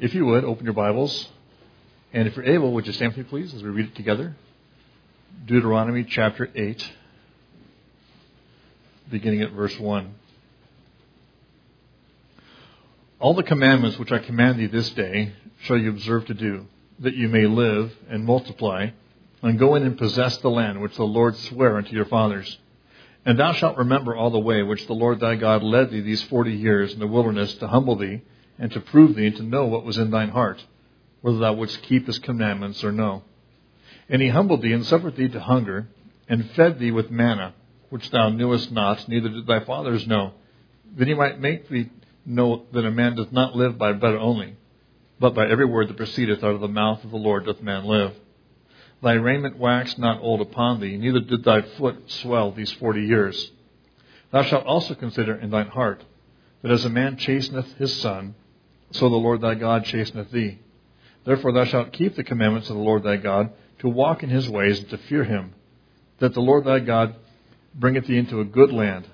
If you would, open your Bibles. And if you're able, would you stand with me, please, as we read it together? Deuteronomy chapter 8, beginning at verse 1. All the commandments which I command thee this day shall you observe to do, that you may live and multiply, and go in and possess the land which the Lord sware unto your fathers. And thou shalt remember all the way which the Lord thy God led thee these 40 years in the wilderness to humble thee, and to prove thee, and to know what was in thine heart, whether thou wouldst keep his commandments or no. And he humbled thee, and suffered thee to hunger, and fed thee with manna, which thou knewest not, neither did thy fathers know, that he might make thee know that a man doth not live by bread only, but by every word that proceedeth out of the mouth of the Lord doth man live. Thy raiment waxed not old upon thee, neither did thy foot swell these 40 years. Thou shalt also consider in thine heart, that as a man chasteneth his son, so the Lord thy God chasteneth thee. Therefore thou shalt keep the commandments of the Lord thy God, to walk in his ways and to fear him, that the Lord thy God bringeth thee into a good land,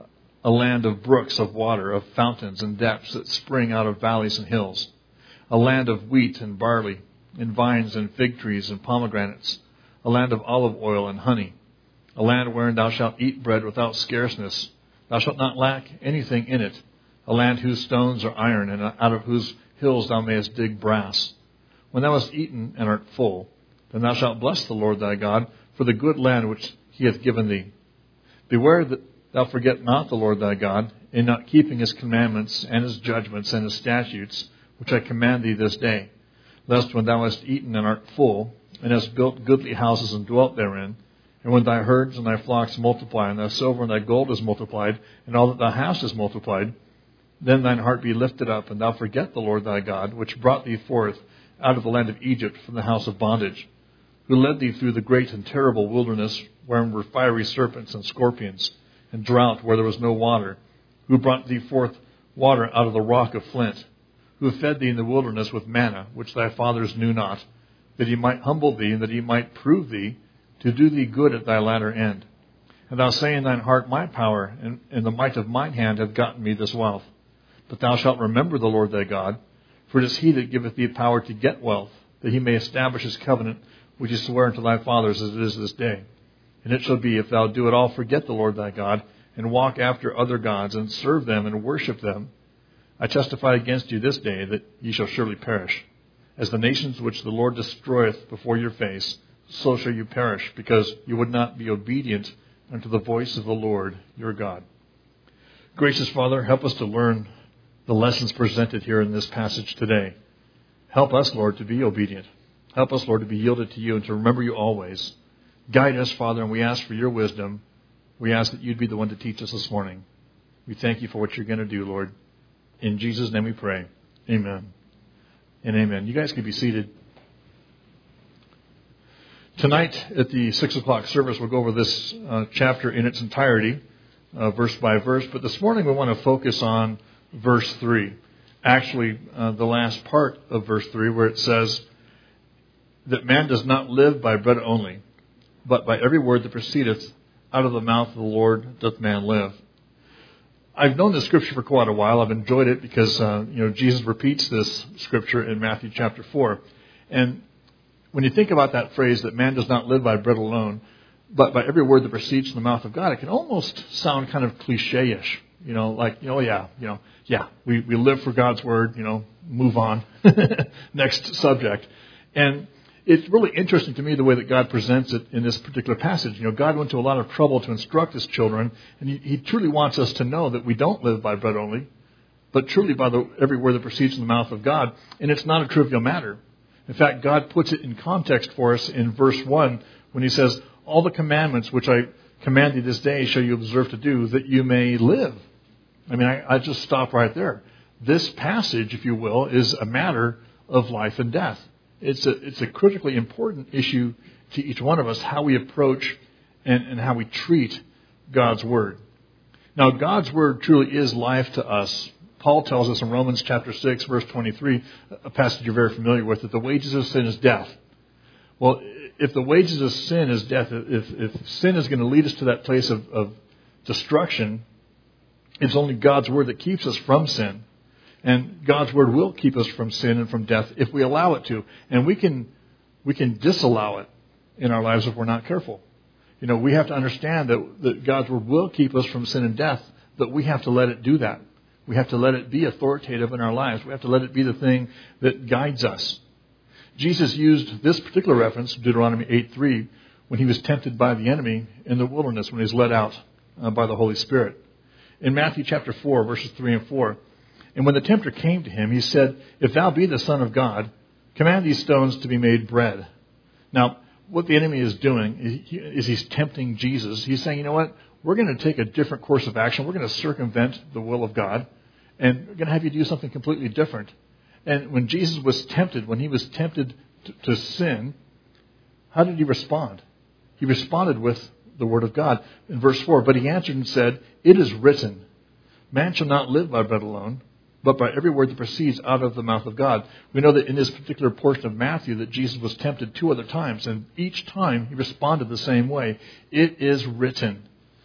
a land of brooks of water, of fountains and depths that spring out of valleys and hills, a land of wheat and barley, and vines and fig trees and pomegranates, a land of olive oil and honey, a land wherein thou shalt eat bread without scarceness. Thou shalt not lack anything in it, a land whose stones are iron, and out of whose hills thou mayest dig brass. When thou hast eaten and art full, then thou shalt bless the Lord thy God for the good land which he hath given thee. Beware that thou forget not the Lord thy God, in not keeping his commandments and his judgments and his statutes, which I command thee this day, lest when thou hast eaten and art full, and hast built goodly houses and dwelt therein, and when thy herds and thy flocks multiply, and thy silver and thy gold is multiplied, and all that thou hast is multiplied, then thine heart be lifted up, and thou forget the Lord thy God, which brought thee forth out of the land of Egypt from the house of bondage, who led thee through the great and terrible wilderness, wherein were fiery serpents and scorpions, and drought where there was no water, who brought thee forth water out of the rock of flint, who fed thee in the wilderness with manna, which thy fathers knew not, that he might humble thee, and that he might prove thee, to do thee good at thy latter end. And thou say in thine heart, my power and the might of mine hand have gotten me this wealth. But thou shalt remember the Lord thy God, for it is he that giveth thee power to get wealth, that he may establish his covenant, which he sware unto thy fathers as it is this day. And it shall be, if thou do at all forget the Lord thy God, and walk after other gods, and serve them and worship them, I testify against you this day that ye shall surely perish. As the nations which the Lord destroyeth before your face, so shall you perish, because you would not be obedient unto the voice of the Lord your God. Gracious Father, help us to learn the lessons presented here in this passage today. Help us, Lord, to be obedient. Help us, Lord, to be yielded to you and to remember you always. Guide us, Father, and we ask for your wisdom. We ask that you'd be the one to teach us this morning. We thank you for what you're going to do, Lord. In Jesus' name we pray. Amen and amen. You guys can be seated. Tonight at the 6 o'clock service, we'll go over this chapter in its entirety, verse by verse. But this morning we want to focus on verse 3. Actually, the last part of verse 3, where it says that man does not live by bread only, but by every word that proceedeth out of the mouth of the Lord doth man live. I've known this scripture for quite a while. I've enjoyed it because Jesus repeats this scripture in Matthew chapter 4. And when you think about that phrase that man does not live by bread alone, but by every word that proceeds from the mouth of God, it can almost sound kind of cliche-ish. We live for God's word, move on. Next subject. And it's really interesting to me the way that God presents it in this particular passage. God went to a lot of trouble to instruct his children, and he truly wants us to know that we don't live by bread only, but truly by every word that proceeds from the mouth of God. And it's not a trivial matter. In fact, God puts it in context for us in verse 1 when he says, all the commandments which I command thee this day shall you observe to do, that you may live. I just stop right there. This passage, if you will, is a matter of life and death. It's a critically important issue to each one of us, how we approach and how we treat God's Word. Now, God's Word truly is life to us. Paul tells us in Romans chapter 6, verse 23, a passage you're very familiar with, that the wages of sin is death. Well, if the wages of sin is death, if sin is going to lead us to that place of destruction, it's only God's Word that keeps us from sin. And God's Word will keep us from sin and from death if we allow it to. And we can disallow it in our lives if we're not careful. We have to understand that God's Word will keep us from sin and death, but we have to let it do that. We have to let it be authoritative in our lives. We have to let it be the thing that guides us. Jesus used this particular reference, Deuteronomy 8:3, when he was tempted by the enemy in the wilderness, when he was led out by the Holy Spirit. In Matthew chapter 4, verses 3 and 4, and when the tempter came to him, he said, "If thou be the Son of God, command these stones to be made bread." Now, what the enemy is doing is he's tempting Jesus. He's saying, you know what? We're going to take a different course of action. We're going to circumvent the will of God, and we're going to have you do something completely different. And when Jesus was tempted, when he was tempted to sin, how did he respond? He responded with the Word of God. In verse 4, but he answered and said, "It is written, man shall not live by bread alone, but by every word that proceeds out of the mouth of God." We know that in this particular portion of Matthew that Jesus was tempted 2 other times, and each time he responded the same way. It is written.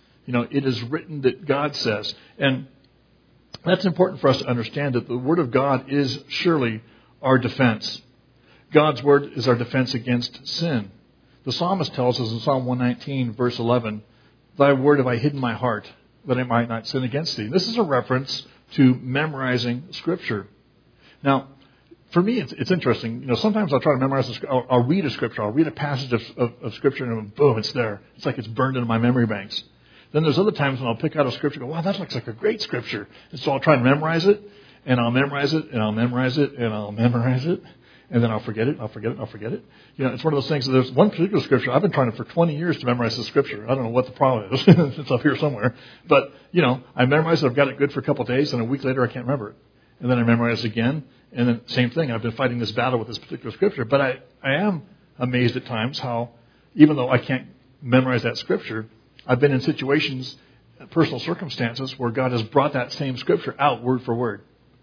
It is written that God says. And that's important for us to understand, that the Word of God is surely our defense. God's Word is our defense against sin. The psalmist tells us in Psalm 119, verse 11, "Thy word have I hidden in my heart, that I might not sin against thee." This is a reference to memorizing Scripture. Now, for me, it's interesting. Sometimes I'll try to memorize I'll read a Scripture. I'll read a passage of Scripture, and boom, it's there. It's like it's burned into my memory banks. Then there's other times when I'll pick out a Scripture and go, wow, that looks like a great Scripture. And so I'll try and memorize it, and I'll memorize it, and I'll memorize it, and I'll memorize it. And then I'll forget it, I'll forget it, I'll forget it. It's one of those things. There's one particular Scripture. I've been trying for 20 years to memorize this Scripture. I don't know what the problem is. It's up here somewhere. But, I memorize it. I've got it good for a couple of days, and a week later I can't remember it. And then I memorize it again. And then same thing. I've been fighting this battle with this particular Scripture. But I am amazed at times how, even though I can't memorize that Scripture, I've been in situations, personal circumstances, where God has brought that same Scripture out word for word.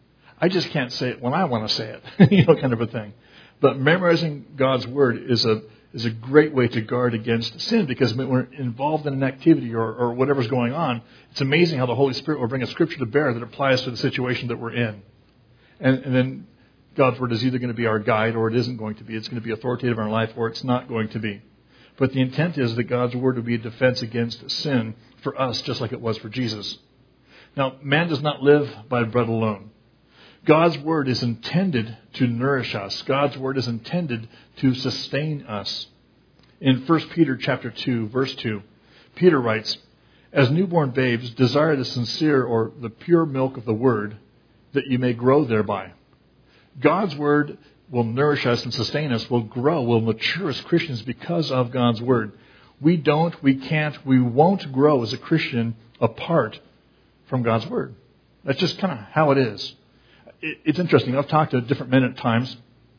I just can't say it when I want to say it, kind of a thing. But memorizing God's Word is a great way to guard against sin, because when we're involved in an activity or whatever's going on, it's amazing how the Holy Spirit will bring a Scripture to bear that applies to the situation that we're in. And then God's Word is either going to be our guide or it isn't going to be. It's going to be authoritative in our life or it's not going to be. But the intent is that God's Word will be a defense against sin for us, just like it was for Jesus. Now, man does not live by bread alone. God's Word is intended to nourish us. God's Word is intended to sustain us. In 1 Peter chapter 2, verse 2, Peter writes, "As newborn babes, desire the sincere or the pure milk of the Word, that you may grow thereby." God's Word will nourish us and sustain us, will grow, will mature as Christians because of God's Word. We can't, we won't grow as a Christian apart from God's Word. That's just kind of how it is. It's interesting. I've talked to different men at times,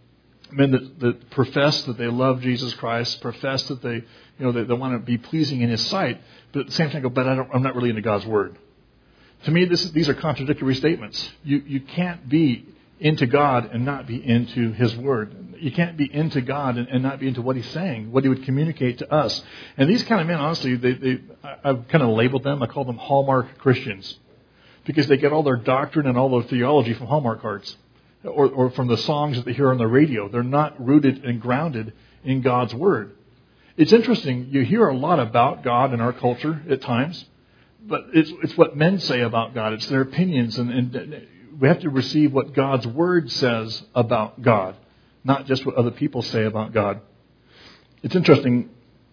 men that profess that they love Jesus Christ, profess that they want to be pleasing in His sight, but at the same time go, but I'm not really into God's Word. To me, these are contradictory statements. You can't be into God and not be into His Word. You can't be into God and not be into what He's saying, what He would communicate to us. And these kind of men, honestly, I've kind of labeled them. I call them Hallmark Christians, because they get all their doctrine and all their theology from Hallmark cards or from the songs that they hear on the radio. They're not rooted and grounded in God's Word. It's interesting. You hear a lot about God in our culture at times, but it's what men say about God. It's their opinions, and we have to receive what God's Word says about God, not just what other people say about God. It's interesting.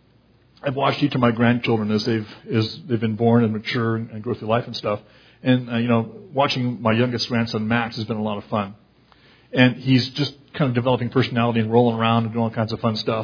I've watched each of my grandchildren as they've been born and mature and go through life and stuff. And, watching my youngest grandson, Max, has been a lot of fun. And he's just kind of developing personality and rolling around and doing all kinds of fun stuff.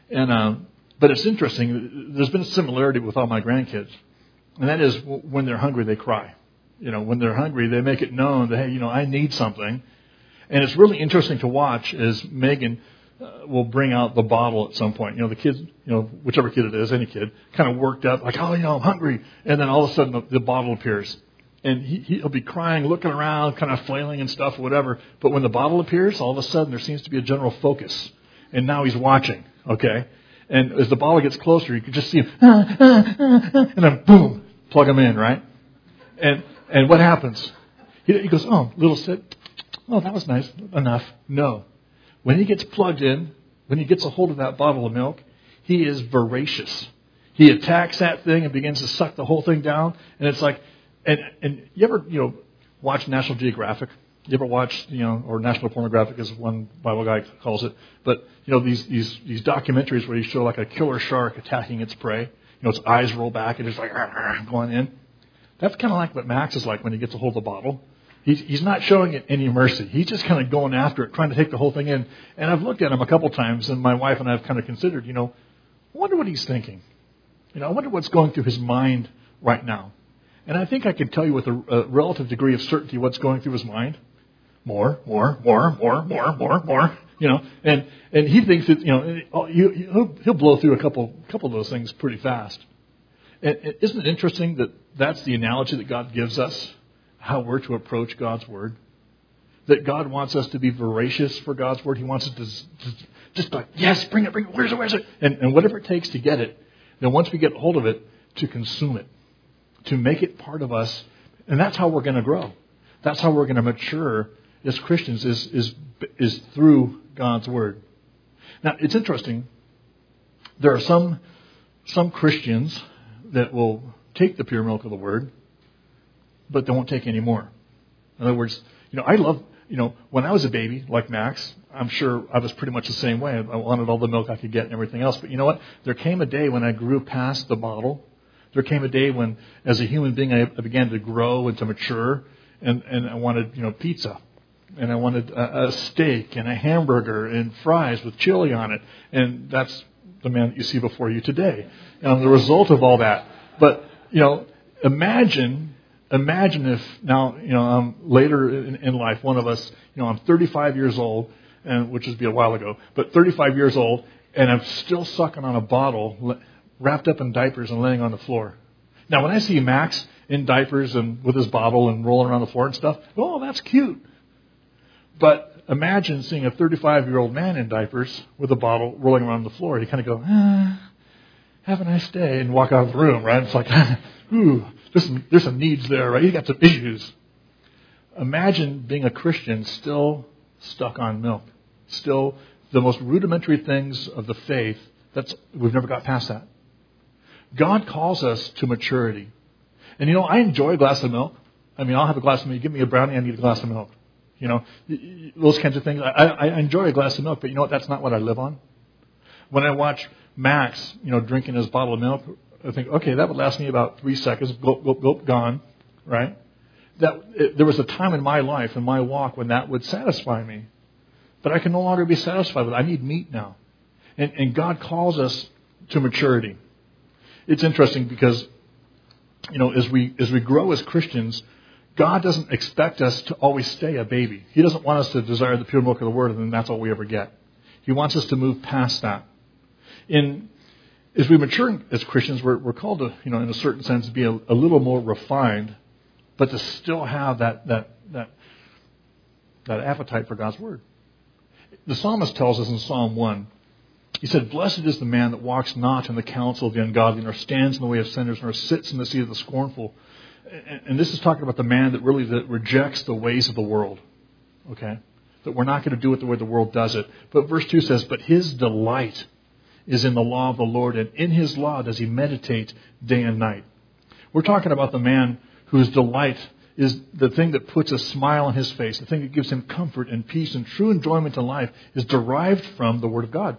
And but it's interesting. There's been a similarity with all my grandkids. And that is, when they're hungry, they cry. When they're hungry, they make it known that, hey, I need something. And it's really interesting to watch as Megan will bring out the bottle at some point. The kids, whichever kid it is, any kid, kind of worked up, like, oh, I'm hungry. And then all of a sudden the bottle appears. And he'll be crying, looking around, kind of flailing and stuff, whatever. But when the bottle appears, all of a sudden there seems to be a general focus. And now he's watching, okay? And as the bottle gets closer, you can just see him, and then boom, plug him in, right? And what happens? He goes, oh, little sip. Oh, that was nice. Enough. No. When he gets plugged in, when he gets a hold of that bottle of milk, he is voracious. He attacks that thing and begins to suck the whole thing down. And it's like, and you ever, watch National Geographic? You ever watch, or National Pornographic as one Bible guy calls it. But, these documentaries where you show like a killer shark attacking its prey. Its eyes roll back and it's like going in. That's kind of like what Max is like when he gets a hold of the bottle. He's not showing it any mercy. He's just kind of going after it, trying to take the whole thing in. And I've looked at him a couple times, and my wife and I have kind of considered, I wonder what he's thinking. I wonder what's going through his mind right now. And I think I can tell you with a relative degree of certainty what's going through his mind. More. And he thinks that he'll blow through a couple of those things pretty fast. And isn't it interesting that that's the analogy that God gives us, how we're to approach God's Word? That God wants us to be voracious for God's Word. He wants us to just like, yes, bring it, where's it? And whatever it takes to get it, then once we get hold of it, to consume it, to make it part of us. And that's how we're going to grow. That's how we're going to mature as Christians is through God's Word. Now, it's interesting. There are some Christians that will take the pure milk of the Word, but they won't take any more. In other words, I love, when I was a baby, like Max, I'm sure I was pretty much the same way. I wanted all the milk I could get and everything else. But you know what? There came a day when I grew past the bottle. There came a day when, as a human being, I began to grow and to mature, and I wanted, pizza. And I wanted a steak and a hamburger and fries with chili on it. And that's the man that you see before you today. And I'm the result of all that. But, imagine if now, later in life, one of us, I'm 35 years old, and which would be a while ago, but 35 years old, and I'm still sucking on a bottle wrapped up in diapers and laying on the floor. Now, when I see Max in diapers and with his bottle and rolling around the floor and stuff, oh, that's cute. But imagine seeing a 35-year-old man in diapers with a bottle rolling around the floor. You kind of go, have a nice day, and walk out of the room, right? It's like, ooh, there's some needs there, right? You got some issues. Imagine being a Christian still stuck on milk. Still the most rudimentary things of the faith. We've never got past that. God calls us to maturity. And I enjoy a glass of milk. I'll have a glass of milk. You give me a brownie, I need a glass of milk. Those kinds of things. I enjoy a glass of milk, but you know what? That's not what I live on. When I watch Max, drinking his bottle of milk, I think, okay, that would last me about 3 seconds. Gulp, gulp, gulp, gone. Right? There was a time in my life, in my walk, when that would satisfy me. But I can no longer be satisfied with it. I need meat now. And God calls us to maturity. It's interesting because, as we grow as Christians, God doesn't expect us to always stay a baby. He doesn't want us to desire the pure milk of the Word, and then that's all we ever get. He wants us to move past that. As we mature as Christians, we're called to, in a certain sense, be a little more refined, but to still have that appetite for God's Word. The psalmist tells us in Psalm 1, he said, "Blessed is the man that walks not in the counsel of the ungodly, nor stands in the way of sinners, nor sits in the seat of the scornful." And this is talking about the man that rejects the ways of the world. Okay? That we're not going to do it the way the world does it. But verse 2 says, "But his delight is in the law of the Lord, and in his law does he meditate day and night." We're talking about the man whose delight is the thing that puts a smile on his face, the thing that gives him comfort and peace and true enjoyment in life is derived from the Word of God.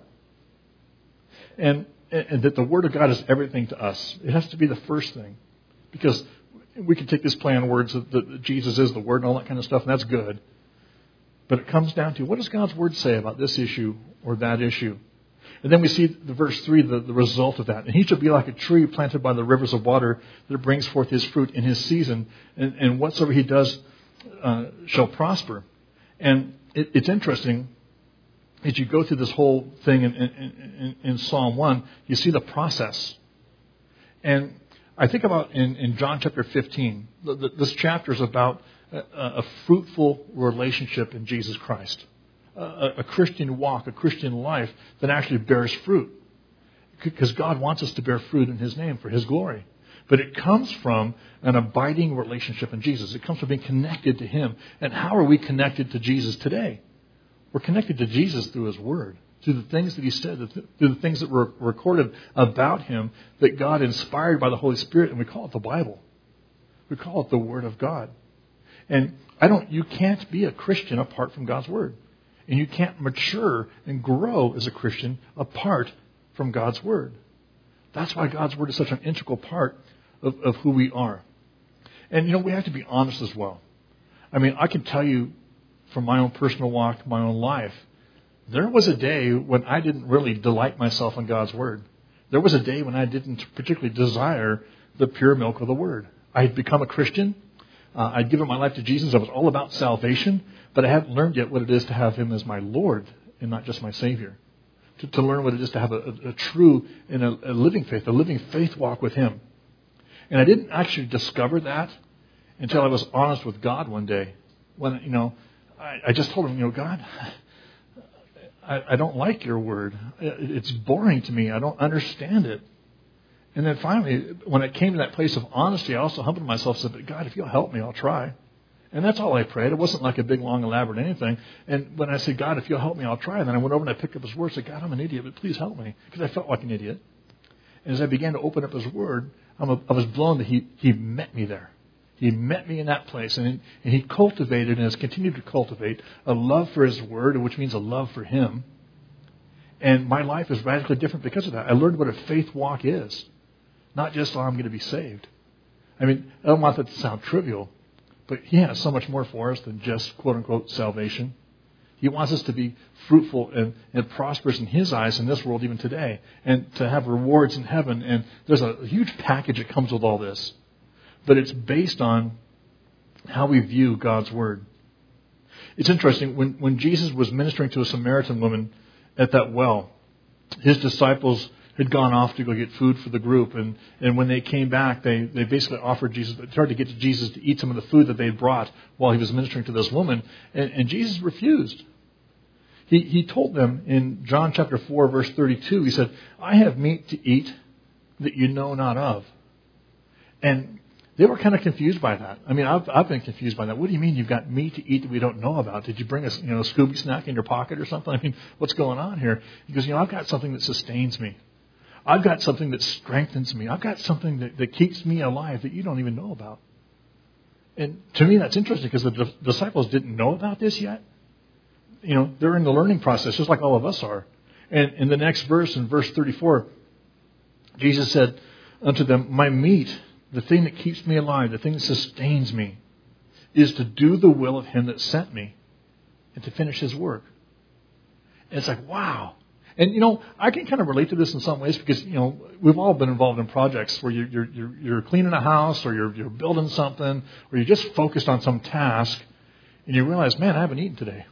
And that the Word of God is everything to us. It has to be the first thing. Because we can take this play on words that Jesus is the Word and all that kind of stuff, and that's good. But it comes down to, what does God's Word say about this issue or that issue? And then we see the verse 3, the result of that. "And he shall be like a tree planted by the rivers of water that brings forth his fruit in his season. And whatsoever he does shall prosper." And it's interesting, as you go through this whole thing in Psalm 1, you see the process. And I think about in John chapter 15, this chapter is about a fruitful relationship in Jesus Christ. A Christian walk, a Christian life that actually bears fruit. Because God wants us to bear fruit in His name for His glory. But it comes from an abiding relationship in Jesus. It comes from being connected to Him. And how are we connected to Jesus today? We're connected to Jesus through His Word, through the things that He said, through the things that were recorded about Him that God inspired by the Holy Spirit, and we call it the Bible. We call it the Word of God. And you can't be a Christian apart from God's Word. And you can't mature and grow as a Christian apart from God's Word. That's why God's Word is such an integral part of who we are. And, we have to be honest as well. I mean, I can tell you from my own personal walk, my own life, there was a day when I didn't really delight myself in God's Word. There was a day when I didn't particularly desire the pure milk of the Word. I had become a Christian. I'd given my life to Jesus. I was all about salvation, but I hadn't learned yet what it is to have Him as my Lord and not just my Savior. To learn what it is to have a true and a living faith walk with Him. And I didn't actually discover that until I was honest with God one day. When, I just told Him, God, I don't like your Word. It's boring to me. I don't understand it. And then finally, when it came to that place of honesty, I also humbled myself and said, but God, if you'll help me, I'll try. And that's all I prayed. It wasn't like a big, long, elaborate anything. And when I said, God, if you'll help me, I'll try. And then I went over and I picked up His Word and said, God, I'm an idiot, but please help me. Because I felt like an idiot. And as I began to open up His Word, I was blown that He met me there. He met me in that place. And He cultivated and has continued to cultivate a love for His Word, which means a love for Him. And my life is radically different because of that. I learned what a faith walk is. Not just, I'm going to be saved. I mean, I don't want that to sound trivial, but He has so much more for us than just, quote-unquote, salvation. He wants us to be fruitful and prosperous in His eyes in this world even today, and to have rewards in heaven. And there's a huge package that comes with all this. But it's based on how we view God's Word. It's interesting, when Jesus was ministering to a Samaritan woman at that well, His disciples had gone off to go get food for the group. And when they came back, they basically offered Jesus, tried to get to Jesus to eat some of the food that they had brought while He was ministering to this woman. And Jesus refused. He told them in John chapter 4, verse 32, He said, I have meat to eat that you know not of. And they were kind of confused by that. I mean, I've been confused by that. What do you mean you've got meat to eat that we don't know about? Did you bring a Scooby snack in your pocket or something? I mean, what's going on here? He goes, I've got something that sustains me. I've got something that strengthens me. I've got something that keeps me alive that you don't even know about. And to me, that's interesting because the disciples didn't know about this yet. They're in the learning process, just like all of us are. And in the next verse, in verse 34, Jesus said unto them, my meat, the thing that keeps me alive, the thing that sustains me, is to do the will of Him that sent me and to finish His work. And it's like, wow. And, I can kind of relate to this in some ways because, we've all been involved in projects where you're cleaning a house or you're building something or you're just focused on some task and you realize, man, I haven't eaten today.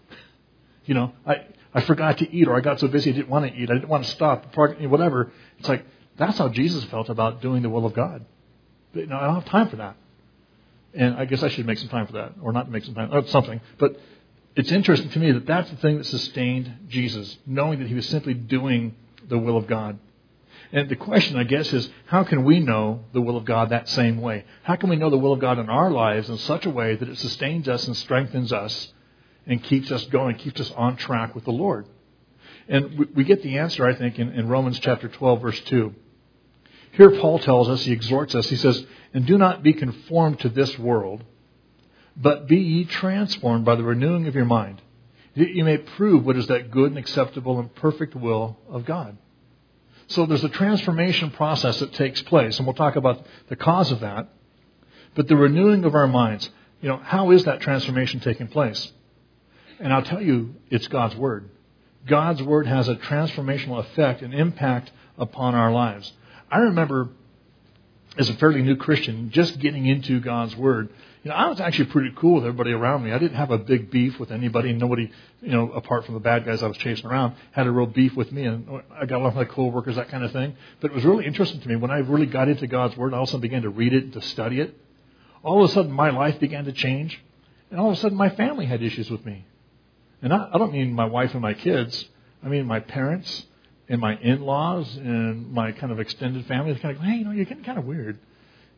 I forgot to eat or I got so busy I didn't want to eat. I didn't want to stop, whatever. It's like, that's how Jesus felt about doing the will of God. But, I don't have time for that. And I guess I should make some time for that or not make some time or something. But it's interesting to me that that's the thing that sustained Jesus, knowing that He was simply doing the will of God. And the question, I guess, is how can we know the will of God that same way? How can we know the will of God in our lives in such a way that it sustains us and strengthens us and keeps us going, keeps us on track with the Lord? And we get the answer, I think, in Romans chapter 12, verse 2. Here Paul tells us, he exhorts us, he says, and do not be conformed to this world, but be ye transformed by the renewing of your mind, that you may prove what is that good and acceptable and perfect will of God. So there's a transformation process that takes place, and we'll talk about the cause of that. But the renewing of our minds, how is that transformation taking place? And I'll tell you, it's God's Word. God's Word has a transformational effect and impact upon our lives. I remember, as a fairly new Christian, just getting into God's Word. I was actually pretty cool with everybody around me. I didn't have a big beef with anybody. Nobody, apart from the bad guys I was chasing around, had a real beef with me. And I got along with my co-workers, that kind of thing. But it was really interesting to me. When I really got into God's Word, I also began to read it and to study it. All of a sudden, my life began to change. And all of a sudden, my family had issues with me. And I don't mean my wife and my kids. I mean my parents and my in-laws and my kind of extended family. It's kind of, hey, you're getting kind of weird.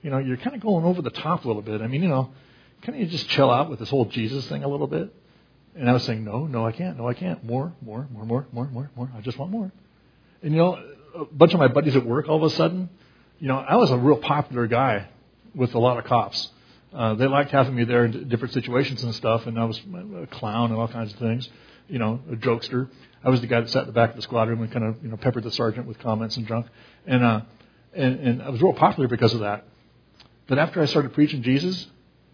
you're kind of going over the top a little bit. I mean, can't you just chill out with this whole Jesus thing a little bit? And I was saying, no, I can't. No, I can't. More. I just want more. And, a bunch of my buddies at work, all of a sudden, I was a real popular guy with a lot of cops. They liked having me there in different situations and stuff, and I was a clown and all kinds of things, a jokester. I was the guy that sat in the back of the squad room and kind of, peppered the sergeant with comments and junk. And I was real popular because of that. But after I started preaching Jesus,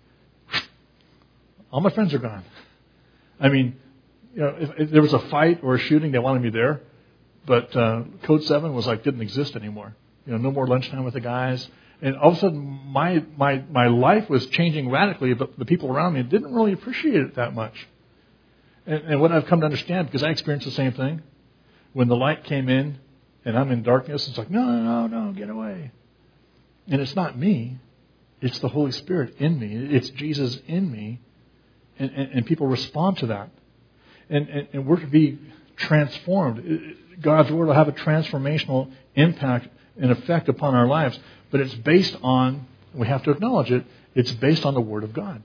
all my friends are gone. I mean, if there was a fight or a shooting, they wanted me there. But Code 7 was didn't exist anymore. No more lunchtime with the guys. And all of a sudden, my life was changing radically, but the people around me didn't really appreciate it that much. And what I've come to understand, because I experienced the same thing, when the light came in and I'm in darkness, it's no, get away. And it's not me. It's the Holy Spirit in me. It's Jesus in me. And people respond to that. And we're to be transformed. God's Word will have a transformational impact and effect upon our lives. But it's based on, we have to acknowledge it, it's based on the Word of God.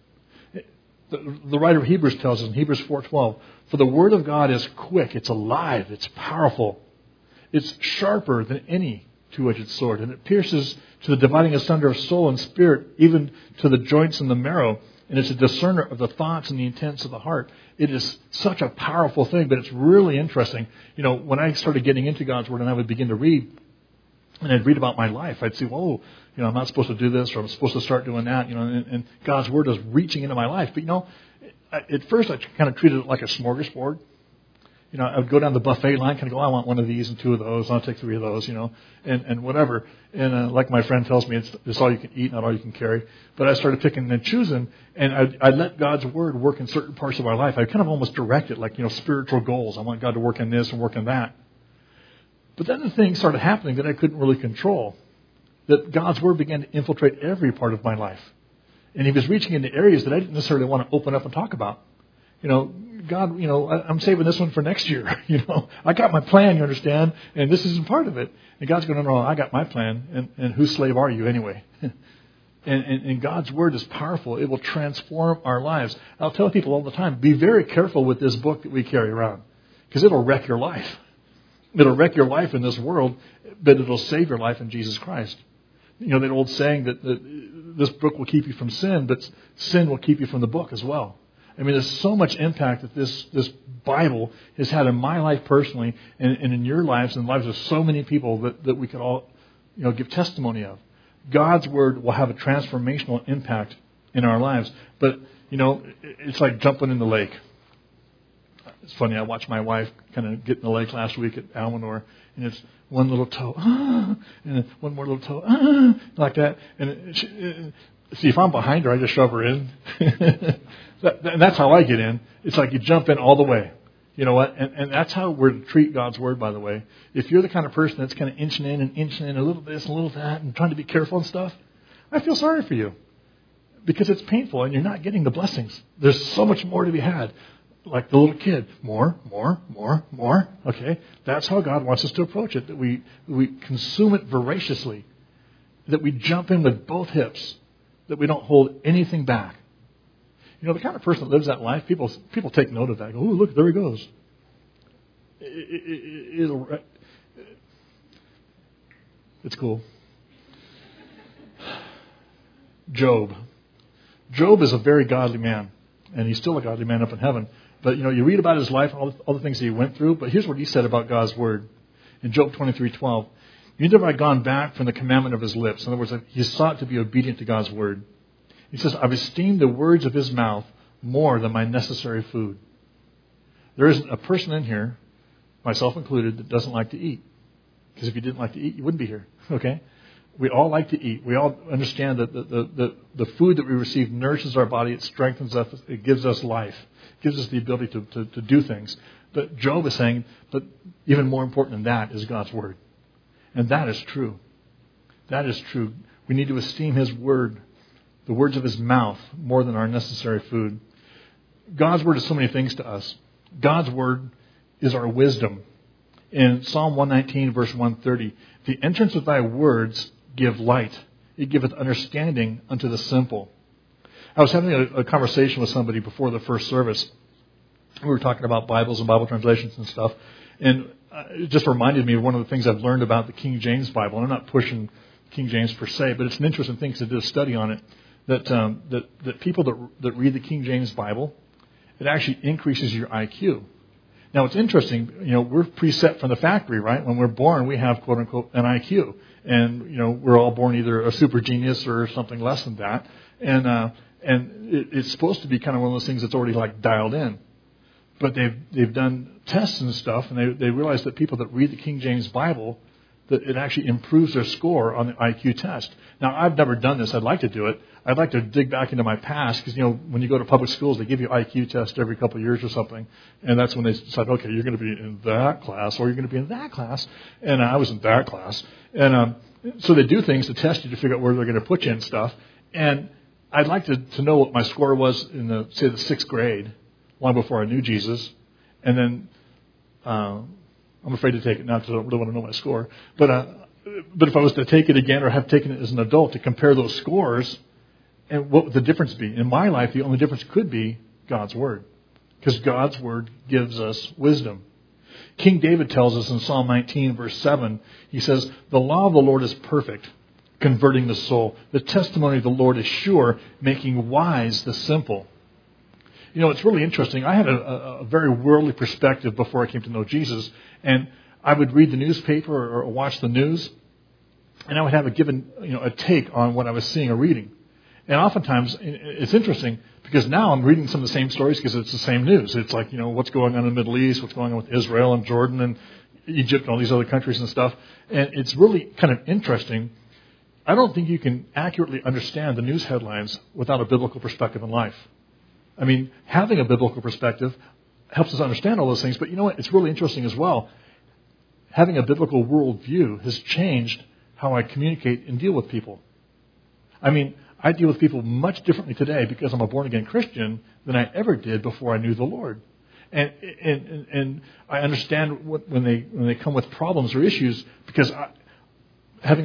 The writer of Hebrews tells us in Hebrews 4:12, for the Word of God is quick, it's alive, it's powerful. It's sharper than any two-edged sword, and it pierces to the dividing asunder of soul and spirit, even to the joints and the marrow. And it's a discerner of the thoughts and the intents of the heart. It is such a powerful thing, but it's really interesting. When I started getting into God's Word and I would begin to read, and I'd read about my life, I'd see, I'm not supposed to do this, or I'm supposed to start doing that, and God's Word is reaching into my life. But, at first I kind of treated it like a smorgasbord. I would go down the buffet line, kind of go, I want one of these and two of those, I'll take 3 of those, and whatever. And like my friend tells me, it's all you can eat, not all you can carry. But I started picking and choosing, and I let God's Word work in certain parts of our life. I kind of almost direct it, like, spiritual goals. I want God to work in this and work in that. But then the things started happening that I couldn't really control. That God's Word began to infiltrate every part of my life. And He was reaching into areas that I didn't necessarily want to open up and talk about. God, I'm saving this one for next year. I got my plan, you understand, and this isn't part of it. And God's going, no, I got my plan, and whose slave are you anyway? and God's Word is powerful. It will transform our lives. I'll tell people all the time, be very careful with this book that we carry around, because it'll wreck your life. It'll wreck your life in this world, but it'll save your life in Jesus Christ. That old saying that this book will keep you from sin, but sin will keep you from the book as well. I mean, there's so much impact that this Bible has had in my life personally, and in your lives, and the lives of so many people that we could all, give testimony of. God's Word will have a transformational impact in our lives. But, it's like jumping in the lake. It's funny, I watched my wife kind of get in the lake last week at Almanor, and it's one little toe, and then one more little toe, like that. And see, if I'm behind her, I just shove her in. And that's how I get in. It's like you jump in all the way. You know what? And that's how we're to treat God's Word, by the way. If you're the kind of person that's kind of inching in a little this, a little that, and trying to be careful and stuff, I feel sorry for you. Because it's painful and you're not getting the blessings. There's so much more to be had. Like the little kid. More. Okay? That's how God wants us to approach it. That we consume it voraciously. That we jump in with both hips. That we don't hold anything back. The kind of person that lives that life, people take note of that. Go, oh, look, there he goes. It's cool. Job. Job is a very godly man, and he's still a godly man up in heaven. But, you read about his life, all the things that he went through, but here's what he said about God's Word. In Job 23:12, neither have I gone back from the commandment of his lips. In other words, he sought to be obedient to God's Word. He says, I've esteemed the words of his mouth more than my necessary food. There isn't a person in here, myself included, that doesn't like to eat. Because if you didn't like to eat, you wouldn't be here. Okay? We all like to eat. We all understand that the food that we receive nourishes our body. It strengthens us. It gives us life. It gives us the ability to do things. But Job is saying, but even more important than that is God's Word. And that is true. That is true. We need to esteem His Word, the words of His mouth, more than our necessary food. God's Word is so many things to us. God's Word is our wisdom. In Psalm 119, verse 130, the entrance of thy words give light. it giveth understanding unto the simple. I was having a conversation with somebody before the first service. We were talking about Bibles and Bible translations and stuff, and it just reminded me of one of the things I've learned about the King James Bible. I'm not pushing King James per se, but it's an interesting thing because I did a study on it, that people that read the King James Bible, it actually increases your IQ. Now, it's interesting, we're preset from the factory, right? When we're born, we have, quote unquote, an IQ. And, we're all born either a super genius or something less than that. And it's supposed to be kind of one of those things that's already like dialed in. But they've done tests and stuff, and they realize that people that read the King James Bible, that it actually improves their score on the IQ test. Now, I've never done this. I'd like to do it. I'd like to dig back into my past because, when you go to public schools, they give you IQ tests every couple of years or something. And that's when they decide, okay, you're going to be in that class or you're going to be in that class. And I was in that class. And so they do things to test you to figure out where they're going to put you and stuff. And I'd like to know what my score was in the 6th grade, long before I knew Jesus. And then I'm afraid to take it now because I don't really want to know my score. But if I was to take it again or have taken it as an adult to compare those scores, and what would the difference be? In my life, the only difference could be God's Word, because God's Word gives us wisdom. King David tells us in Psalm 19, verse 7, he says, "The law of the Lord is perfect, converting the soul. The testimony of the Lord is sure, making wise the simple." It's really interesting. I had a very worldly perspective before I came to know Jesus, and I would read the newspaper or watch the news, and I would have a take on what I was seeing or reading. And oftentimes, it's interesting because now I'm reading some of the same stories because it's the same news. It's like, what's going on in the Middle East, what's going on with Israel and Jordan and Egypt and all these other countries and stuff. And it's really kind of interesting. I don't think you can accurately understand the news headlines without a biblical perspective in life. I mean, having a biblical perspective helps us understand all those things. But you know what? It's really interesting as well. Having a biblical worldview has changed how I communicate and deal with people. I mean, I deal with people much differently today because I'm a born-again Christian than I ever did before I knew the Lord. And I understand when they come with problems or issues because having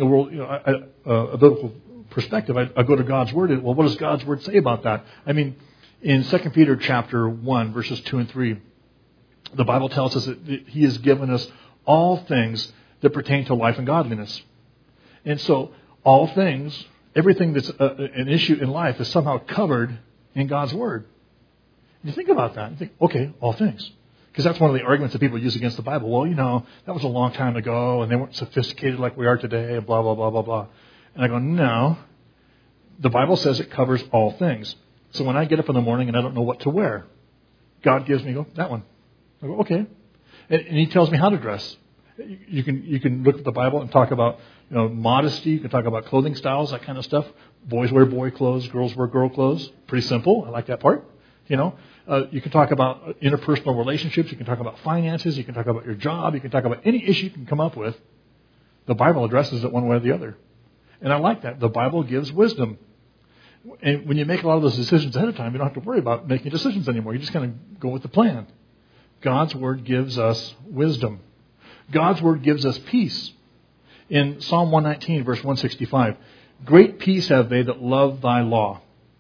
a biblical perspective, I go to God's Word. And, well, what does God's Word say about that? I mean, in 2 Peter chapter 1, verses 2 and 3, the Bible tells us that He has given us all things that pertain to life and godliness. And so all things, everything that's an issue in life is somehow covered in God's Word. And you think about that and think, okay, all things. Because that's one of the arguments that people use against the Bible. Well, that was a long time ago and they weren't sophisticated like we are today and blah, blah, blah, blah, blah. And I go, no. The Bible says it covers all things. So when I get up in the morning and I don't know what to wear, God gives me, that one. I go, okay. And He tells me how to dress. You can look at the Bible and talk about modesty. You can talk about clothing styles, that kind of stuff. Boys wear boy clothes, girls wear girl clothes. Pretty simple. I like that part. You can talk about interpersonal relationships. You can talk about finances. You can talk about your job. You can talk about any issue you can come up with. The Bible addresses it one way or the other. And I like that. The Bible gives wisdom. And when you make a lot of those decisions ahead of time, you don't have to worry about making decisions anymore. You just kind of go with the plan. God's Word gives us wisdom. God's Word gives us peace. In Psalm 119, verse 165, "Great peace have they that love thy law."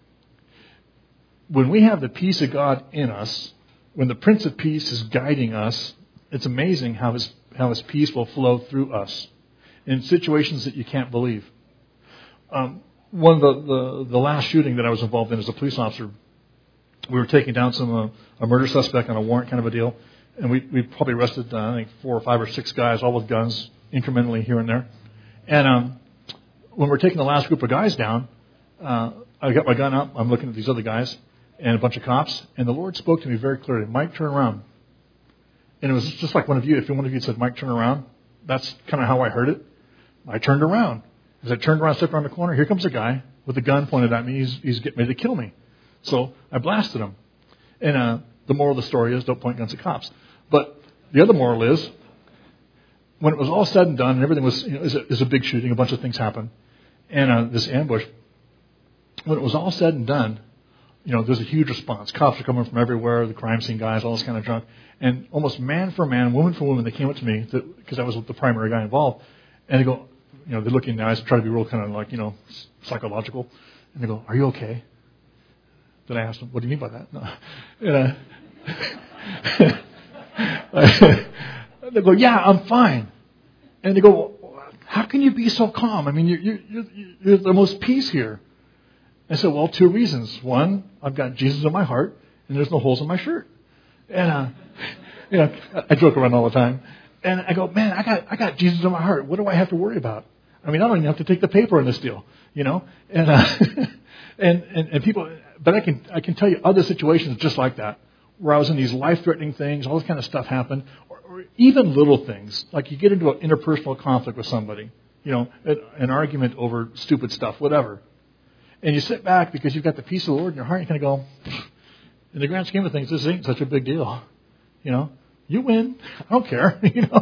When we have the peace of God in us, when the Prince of Peace is guiding us, it's amazing how his peace will flow through us in situations that you can't believe. One of the last shooting that I was involved in as a police officer, we were taking down a murder suspect on a warrant kind of a deal. And we probably arrested, I think, 4 or 5 or 6 guys, all with guns, incrementally here and there. And when we're taking the last group of guys down, I got my gun up. I'm looking at these other guys and a bunch of cops. And the Lord spoke to me very clearly, "Mike, turn around." And it was just like one of you. If one of you said, "Mike, turn around," that's kind of how I heard it. I turned around. As I turned around, stepped around the corner, here comes a guy with a gun pointed at me. He's getting ready to kill me. So I blasted him. And the moral of the story is don't point guns at cops. But the other moral is, when it was all said and done, and everything was, it was a big shooting, a bunch of things happened, and this ambush, when it was all said and done, there's a huge response. Cops are coming from everywhere, the crime scene guys, all this kind of junk. And almost man for man, woman for woman, they came up to me, because I was the primary guy involved, and they go, they look in the eyes, try to be real kind of like, psychological. And they go, "Are you okay?" Then I ask them, "What do you mean by that?" No. And they go, "Yeah, I'm fine." And they go, "Well, how can you be so calm? I mean, you're the most peace here." I said, "Well, 2 reasons. One, I've got Jesus in my heart, and there's no holes in my shirt." And I joke around all the time. And I go, "Man, I got Jesus in my heart. What do I have to worry about? I mean, I don't even have to take the paper in this deal, And and people, but I can tell you other situations just like that, where I was in these life-threatening things, all this kind of stuff happened, or even little things, like you get into an interpersonal conflict with somebody, an argument over stupid stuff, whatever. And you sit back because you've got the peace of the Lord in your heart, and you kind of go, in the grand scheme of things, this ain't such a big deal. You win. I don't care.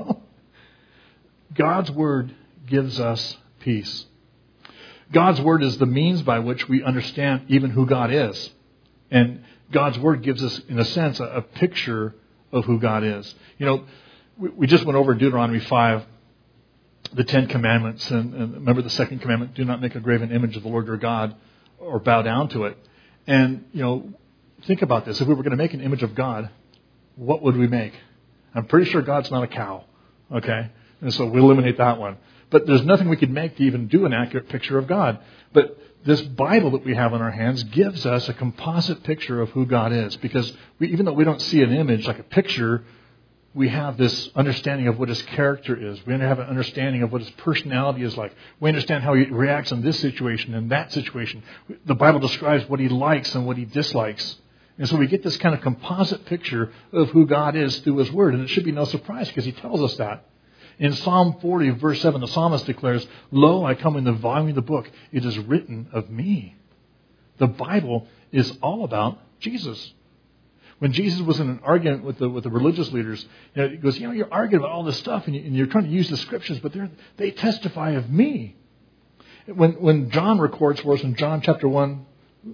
God's Word gives us peace. God's Word is the means by which we understand even who God is. And God's Word gives us, in a sense, a picture of who God is. We just went over Deuteronomy 5, the 10 Commandments. And remember the second commandment, do not make a graven image of the Lord your God or bow down to it. And, think about this. If we were going to make an image of God, what would we make? I'm pretty sure God's not a cow, okay? And so we eliminate that one. But there's nothing we could make to even do an accurate picture of God. But this Bible that we have in our hands gives us a composite picture of who God is. Because even though we don't see an image like a picture, we have this understanding of what His character is. We have an understanding of what His personality is like. We understand how He reacts in this situation and that situation. The Bible describes what He likes and what He dislikes. And so we get this kind of composite picture of who God is through His Word. And it should be no surprise because He tells us that. In Psalm 40, verse 7, the psalmist declares, "Lo, I come in the volume of the book. It is written of me." The Bible is all about Jesus. When Jesus was in an argument with the religious leaders, he goes, "You're arguing about all this stuff and you're trying to use the Scriptures, but they testify of me." When John records for us in John chapter 1,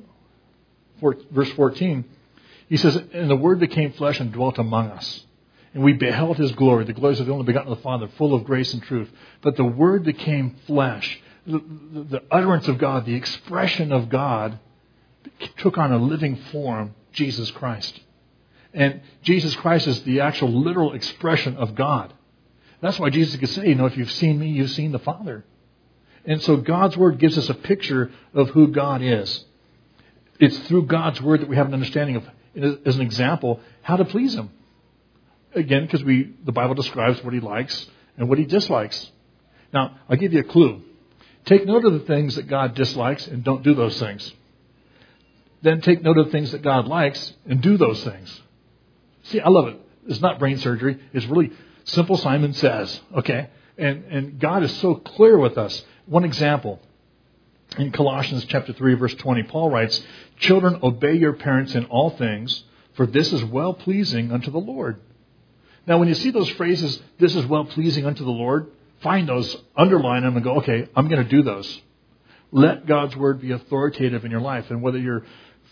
verse 14, he says, "And the Word became flesh and dwelt among us. And we beheld His glory, the glories of the only begotten of the Father, full of grace and truth." But the Word became flesh. The utterance of God, the expression of God, took on a living form, Jesus Christ. And Jesus Christ is the actual literal expression of God. That's why Jesus could say, if you've seen me, you've seen the Father. And so God's Word gives us a picture of who God is. It's through God's Word that we have an understanding of, as an example, how to please Him. Again, because the Bible describes what He likes and what He dislikes. Now, I'll give you a clue. Take note of the things that God dislikes and don't do those things. Then take note of the things that God likes and do those things. See, I love it. It's not brain surgery. It's really simple Simon Says, okay? And God is so clear with us. One example. In Colossians chapter 3, verse 20, Paul writes, "Children, obey your parents in all things, for this is well-pleasing unto the Lord." Now, when you see those phrases, "this is well-pleasing unto the Lord," find those, underline them, and go, okay, I'm going to do those. Let God's Word be authoritative in your life. And whether you're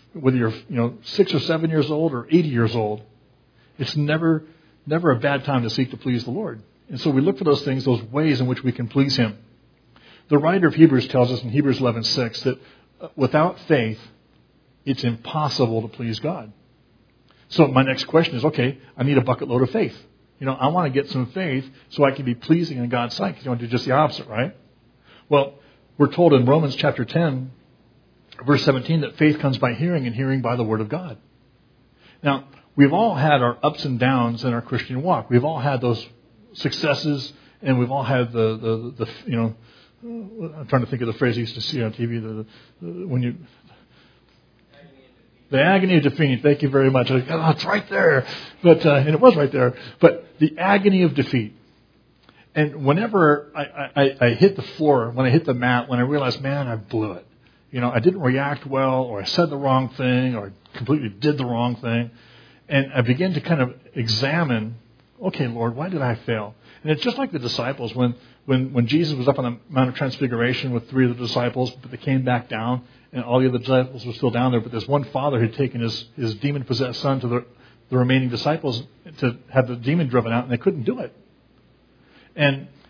6 or 7 years old or 80 years old, it's never a bad time to seek to please the Lord. And so we look for those things, those ways in which we can please Him. The writer of Hebrews tells us in Hebrews 11:6 that without faith, it's impossible to please God. So my next question is, okay, I need a bucket load of faith. I want to get some faith so I can be pleasing in God's sight. Because you want to do just the opposite, right? Well, we're told in Romans chapter 10, verse 17, that faith comes by hearing and hearing by the Word of God. Now, we've all had our ups and downs in our Christian walk. We've all had those successes, and we've all had the I'm trying to think of the phrase I used to see on TV, the agony of defeat. Thank you very much. It's right there. But and it was right there. But the agony of defeat. And whenever I hit the floor, when I hit the mat, when I realized, man, I blew it. I didn't react well, or I said the wrong thing, or I completely did the wrong thing. And I began to kind of examine, okay, Lord, why did I fail? And it's just like the disciples. When Jesus was up on the Mount of Transfiguration with 3 of the disciples, but they came back down, and all the other disciples were still down there. But this one father had taken his demon-possessed son to the remaining disciples to have the demon driven out, and they couldn't do it. And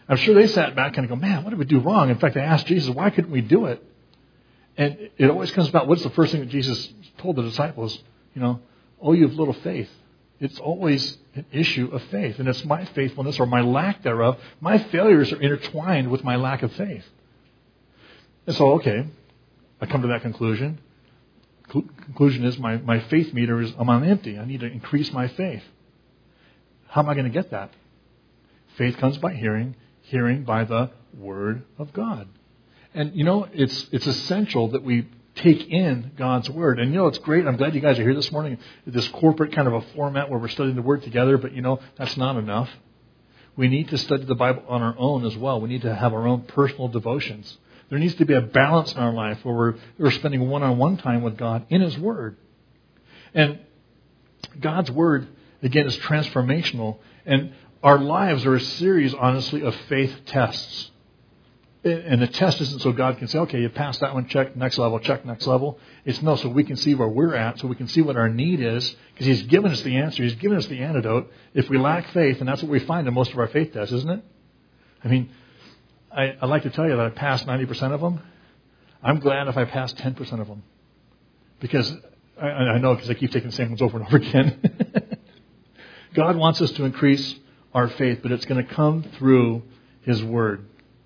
I'm sure they sat back and go, man, what did we do wrong? In fact, they asked Jesus, why couldn't we do it? And it always comes about, what's the first thing that Jesus told the disciples? Oh, you have little faith. It's always an issue of faith. And it's my faithfulness or my lack thereof. My failures are intertwined with my lack of faith. And so, okay, I come to that conclusion. Conclusion is my faith meter is, I'm on empty. I need to increase my faith. How am I going to get that? Faith comes by hearing, hearing by the Word of God. And, it's essential that we take in God's Word. And, it's great. I'm glad you guys are here this morning. This corporate kind of a format where we're studying the Word together. But, that's not enough. We need to study the Bible on our own as well. We need to have our own personal devotions. There needs to be a balance in our life where we're spending one-on-one time with God in His Word. And God's Word, again, is transformational. And our lives are a series, honestly, of faith tests. And the test isn't so God can say, okay, you passed that one, check, next level, check, next level. It's no, so we can see where we're at, so we can see what our need is, because He's given us the answer. He's given us the antidote. If we lack faith, and that's what we find in most of our faith tests, isn't it? I mean, I'd like to tell you that I passed 90% of them. I'm glad if I passed 10% of them. Because I know, because I keep taking the same ones over and over again. God wants us to increase our faith, but it's going to come through His Word.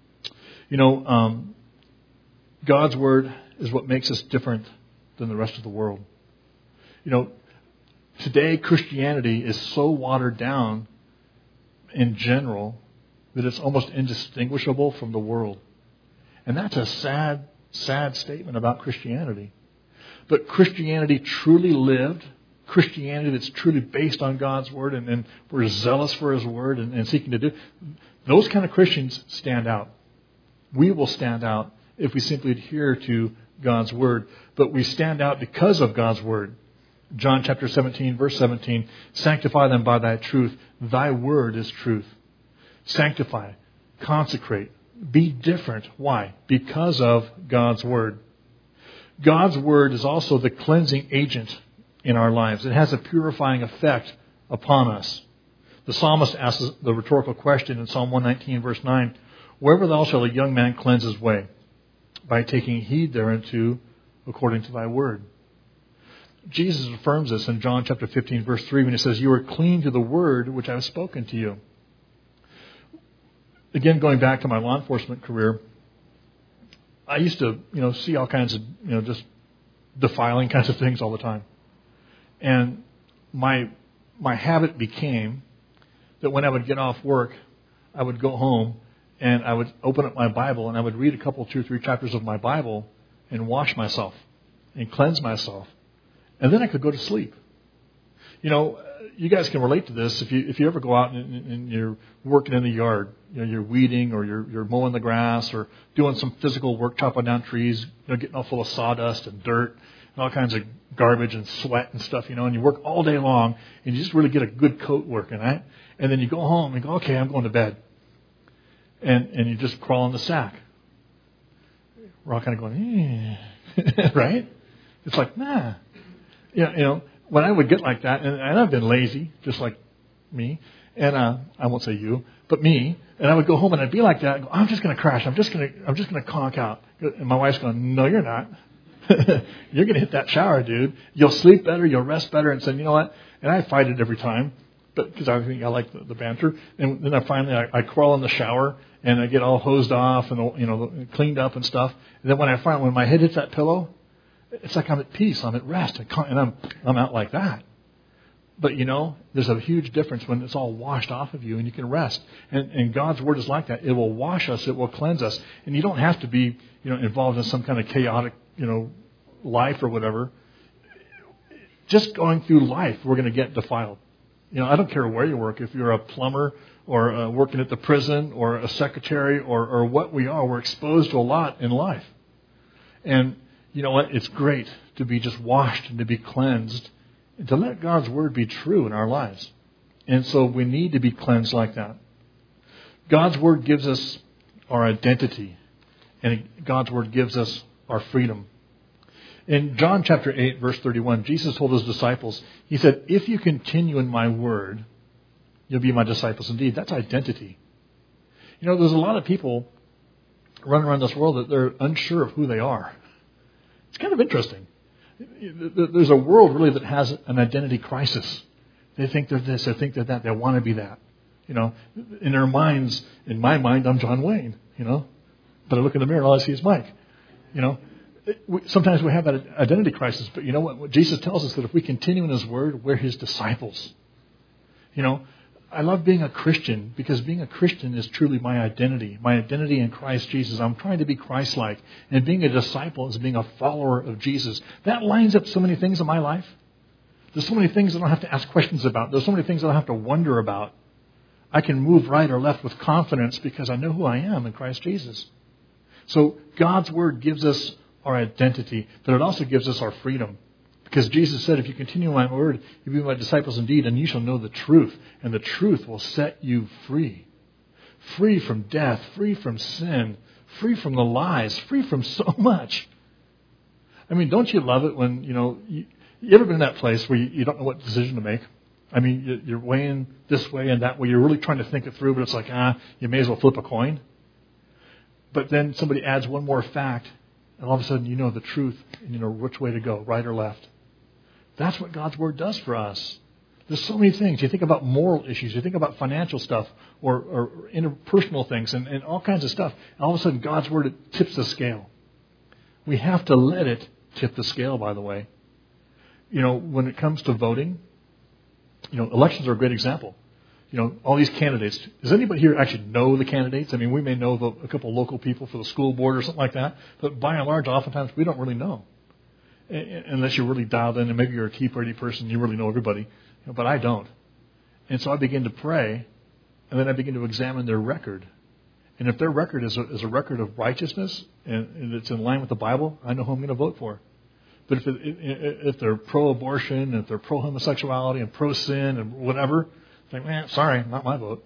God's Word is what makes us different than the rest of the world. Today Christianity is so watered down in general that it's almost indistinguishable from the world. And that's a sad, sad statement about Christianity. But Christianity truly lived, Christianity that's truly based on God's Word, and we're zealous for His Word and seeking to do, those kind of Christians stand out. We will stand out if we simply adhere to God's Word. But we stand out because of God's Word. John chapter 17, verse 17, sanctify them by Thy truth. Thy Word is truth. Sanctify, consecrate, be different. Why? Because of God's Word. God's Word is also the cleansing agent in our lives. It has a purifying effect upon us. The psalmist asks the rhetorical question in Psalm 119, verse 9, wherewithal shall a young man cleanse his way? By taking heed thereunto according to Thy Word. Jesus affirms this in John chapter 15, verse 3, when He says, you are clean to the Word which I have spoken to you. Again, going back to my law enforcement career, I used to, see all kinds of, just defiling kinds of things all the time. And my habit became that when I would get off work, I would go home and I would open up my Bible and I would read a couple, 2 or 3 chapters of my Bible and wash myself and cleanse myself. And then I could go to sleep. You guys can relate to this. If you ever go out and you're working in the yard, you're weeding or you're mowing the grass or doing some physical work, chopping down trees, getting all full of sawdust and dirt and all kinds of garbage and sweat and stuff, and you work all day long and you just really get a good coat working, right? And then you go home and go, okay, I'm going to bed. And you just crawl in the sack. We're all kind of going, right? It's like, nah. When I would get like that, and I've been lazy, just like me, and I won't say you, but me, and I would go home and I'd be like that. I'd go, I'm just going to crash. I'm just going to conk out. And my wife's going, no, you're not. You're going to hit that shower, dude. You'll sleep better. You'll rest better. And said, you know what? And I fight it every time, but because I think I like the banter. And then I crawl in the shower and I get all hosed off and cleaned up and stuff. And then when my head hits that pillow, it's like I'm at peace. I'm at rest, and I'm out like that. But there's a huge difference when it's all washed off of you and you can rest. And God's Word is like that. It will wash us. It will cleanse us. And you don't have to be involved in some kind of chaotic life or whatever. Just going through life, we're going to get defiled. I don't care where you work. If you're a plumber or working at the prison or a secretary or what we are, we're exposed to a lot in life. And you know what? It's great to be just washed and to be cleansed and to let God's Word be true in our lives. And so we need to be cleansed like that. God's Word gives us our identity, and God's Word gives us our freedom. In John chapter 8, verse 31, Jesus told His disciples, He said, if you continue in my Word, you'll be my disciples indeed. That's identity. There's a lot of people running around this world that they're unsure of who they are. It's kind of interesting. There's a world really that has an identity crisis. They think they're this, they think they're that, they want to be that. In their minds, in my mind, I'm John Wayne, But I look in the mirror and all I see is Mike, Sometimes we have that identity crisis, but you know what? Jesus tells us that if we continue in His Word, we're His disciples. I love being a Christian because being a Christian is truly my identity in Christ Jesus. I'm trying to be Christ-like. And being a disciple is being a follower of Jesus. That lines up so many things in my life. There's so many things I don't have to ask questions about. There's so many things I don't have to wonder about. I can move right or left with confidence because I know who I am in Christ Jesus. So God's Word gives us our identity, but it also gives us our freedom. Because Jesus said, if you continue in my word, you'll be my disciples indeed, and you shall know the truth. And the truth will set you free. Free from death, free from sin, free from the lies, free from so much. I mean, don't you love it when, you ever been in that place where you don't know what decision to make? I mean, you're weighing this way and that way. You're really trying to think it through, but it's like, you may as well flip a coin. But then somebody adds one more fact, and all of a sudden you know the truth, and you know which way to go, right or left. That's what God's Word does for us. There's so many things. You think about moral issues. You think about financial stuff or interpersonal things and all kinds of stuff. And all of a sudden, God's Word, it tips the scale. We have to let it tip the scale, by the way. When it comes to voting, elections are a great example. All these candidates. Does anybody here actually know the candidates? I mean, we may know a couple of local people for the school board or something like that. But by and large, oftentimes, we don't really know. Unless you're really dialed in, and maybe you're a Tea Party person, you really know everybody. But I don't. And so I begin to pray, and then I begin to examine their record. And if their record is a record of righteousness, and it's in line with the Bible, I know who I'm going to vote for. But if they're pro-abortion, if they're pro-homosexuality, and pro-sin, and whatever, it's like, sorry, not my vote.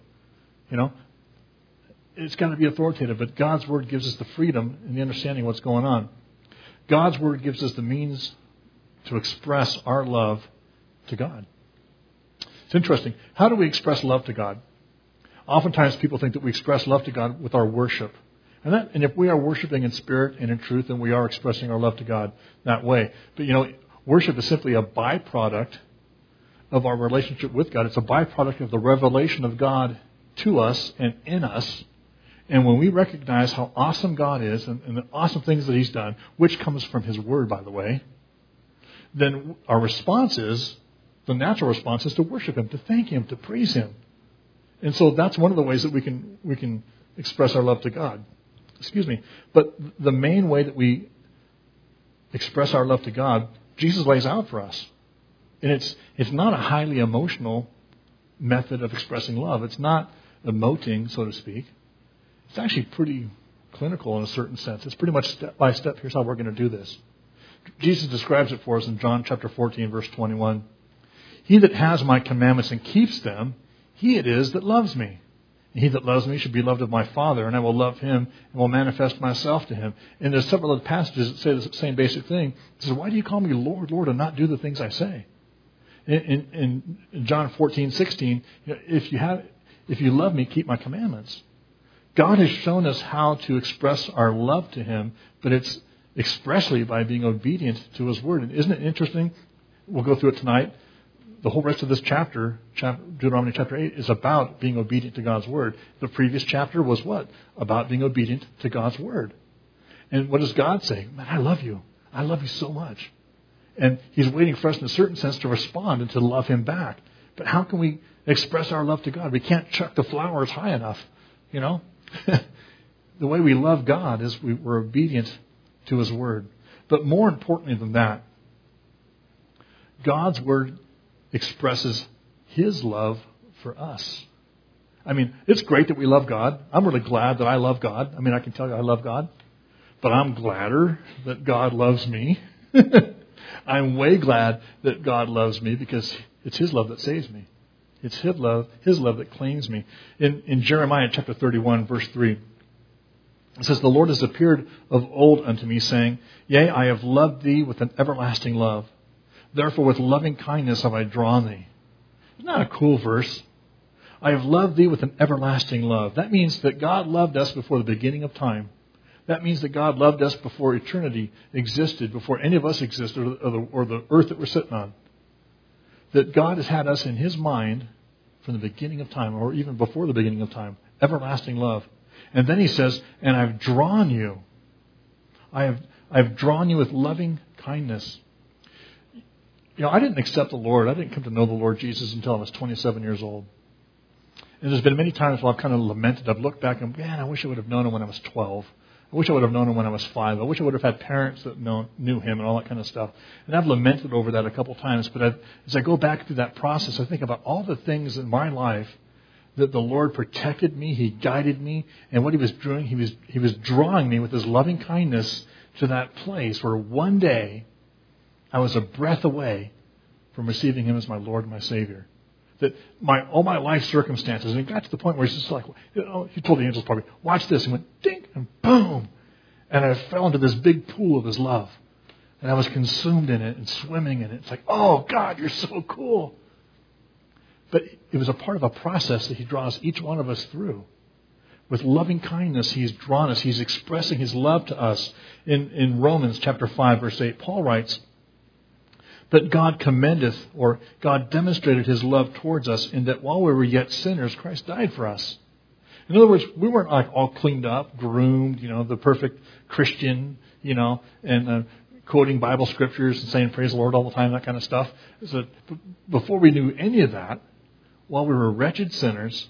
It's got to be authoritative. But God's Word gives us the freedom and the understanding of what's going on. God's Word gives us the means to express our love to God. It's interesting. How do we express love to God? Oftentimes people think that we express love to God with our worship. And if we are worshiping in spirit and in truth, then we are expressing our love to God that way. But worship is simply a byproduct of our relationship with God. It's a byproduct of the revelation of God to us and in us. And when we recognize how awesome God is and the awesome things that He's done, which comes from His Word, by the way, then our response is, the natural response is to worship Him, to thank Him, to praise Him. And so that's one of the ways that we can express our love to God. But the main way that we express our love to God, Jesus lays out for us. And it's not a highly emotional method of expressing love. It's not emoting, so to speak. It's actually pretty clinical in a certain sense. It's pretty much step by step. Here's how we're going to do this. Jesus describes it for us in John chapter 14, verse 21. He that has my commandments and keeps them, he it is that loves me. And he that loves me should be loved of my Father, and I will love him and will manifest myself to him. And there's several other passages that say the same basic thing. It says, why do you call me Lord, Lord, and not do the things I say? In John 14, 16, if you love me, keep my commandments. God has shown us how to express our love to Him, but it's expressly by being obedient to His Word. And isn't it interesting? We'll go through it tonight. The whole rest of this chapter, Deuteronomy chapter 8, is about being obedient to God's Word. The previous chapter was what? About being obedient to God's Word. And what does God say? Man, I love you. I love you so much. And He's waiting for us in a certain sense to respond and to love Him back. But how can we express our love to God? We can't chuck the flowers high enough, The way we love God is we're obedient to His Word. But more importantly than that, God's Word expresses His love for us. I mean, it's great that we love God. I'm really glad that I love God. I mean, I can tell you I love God. But I'm gladder that God loves me. I'm way glad that God loves me because it's His love that saves me. It's His love that claims me. In Jeremiah chapter 31, verse 3, it says, the Lord has appeared of old unto me, saying, yea, I have loved thee with an everlasting love. Therefore with loving kindness have I drawn thee. Isn't that a cool verse? I have loved thee with an everlasting love. That means that God loved us before the beginning of time. That means that God loved us before eternity existed, before any of us existed, or the earth that we're sitting on. That God has had us in His mind from the beginning of time, or even before the beginning of time. Everlasting love. And then He says, and I've drawn you. I've drawn you with loving kindness. I didn't accept the Lord. I didn't come to know the Lord Jesus until I was 27 years old. And there's been many times where I've kind of lamented. I've looked back and, man, I wish I would have known Him when I was 12. I wish I would have known Him when I was 5. I wish I would have had parents that knew Him and all that kind of stuff. And I've lamented over that a couple times. But as I go back through that process, I think about all the things in my life that the Lord protected me, He guided me, and what He was doing, He was drawing me with His loving kindness to that place where one day I was a breath away from receiving Him as my Lord and my Savior. That all my life circumstances, and it got to the point where He's just like, He told the angels probably, watch this, and went ding and boom, and I fell into this big pool of His love, and I was consumed in it and swimming in it. It's like, oh God, You're so cool. But it was a part of a process that He draws each one of us through. With loving kindness, He's drawn us. He's expressing His love to us. In Romans chapter 5, verse 8, Paul writes that God commendeth, or God demonstrated His love towards us in that while we were yet sinners, Christ died for us. In other words, we weren't like all cleaned up, groomed, the perfect Christian, and quoting Bible scriptures and saying praise the Lord all the time, that kind of stuff. So before we knew any of that, while we were wretched sinners,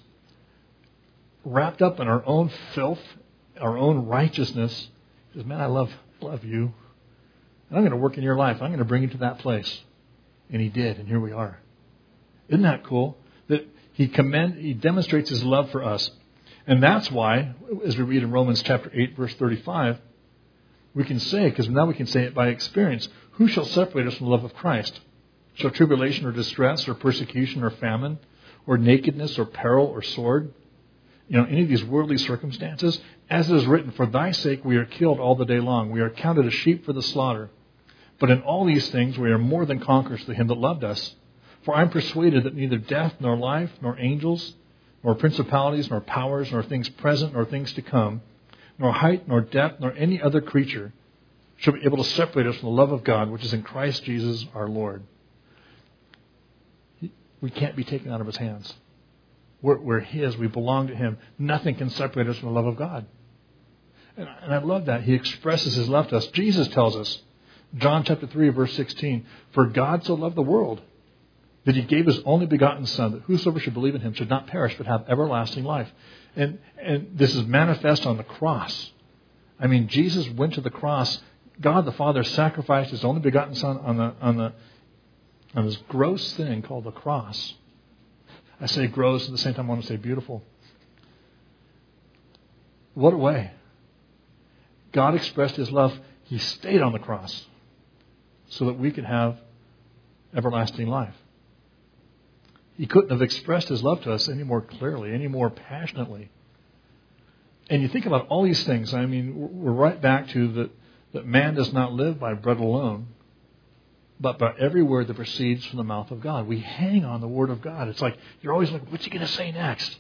wrapped up in our own filth, our own righteousness, He says, man, I love you. And I'm going to work in your life. I'm going to bring you to that place. And He did, and here we are. Isn't that cool? That He demonstrates His love for us. And that's why, as we read in Romans chapter 8, verse 35, we can say, because now we can say it by experience, who shall separate us from the love of Christ? Shall tribulation or distress or persecution or famine or nakedness or peril or sword? Any of these worldly circumstances, as it is written, for thy sake we are killed all the day long. We are counted as sheep for the slaughter. But in all these things we are more than conquerors to Him that loved us. For I am persuaded that neither death, nor life, nor angels, nor principalities, nor powers, nor things present, nor things to come, nor height, nor depth, nor any other creature shall be able to separate us from the love of God, which is in Christ Jesus our Lord. We can't be taken out of His hands. We're His. We belong to Him. Nothing can separate us from the love of God. And I love that. He expresses His love to us. Jesus tells us, John chapter 3, verse 16, for God so loved the world that He gave His only begotten Son, that whosoever should believe in Him should not perish but have everlasting life. And this is manifest on the cross. I mean, Jesus went to the cross. God the Father sacrificed His only begotten Son on this gross thing called the cross. I say gross, at the same time I want to say beautiful. What a way. God expressed His love. He stayed on the cross so that we could have everlasting life. He couldn't have expressed His love to us any more clearly, any more passionately. And you think about all these things. I mean, we're right back to that man does not live by bread alone, but by every word that proceeds from the mouth of God. We hang on the Word of God. It's like, you're always like, what's He going to say next?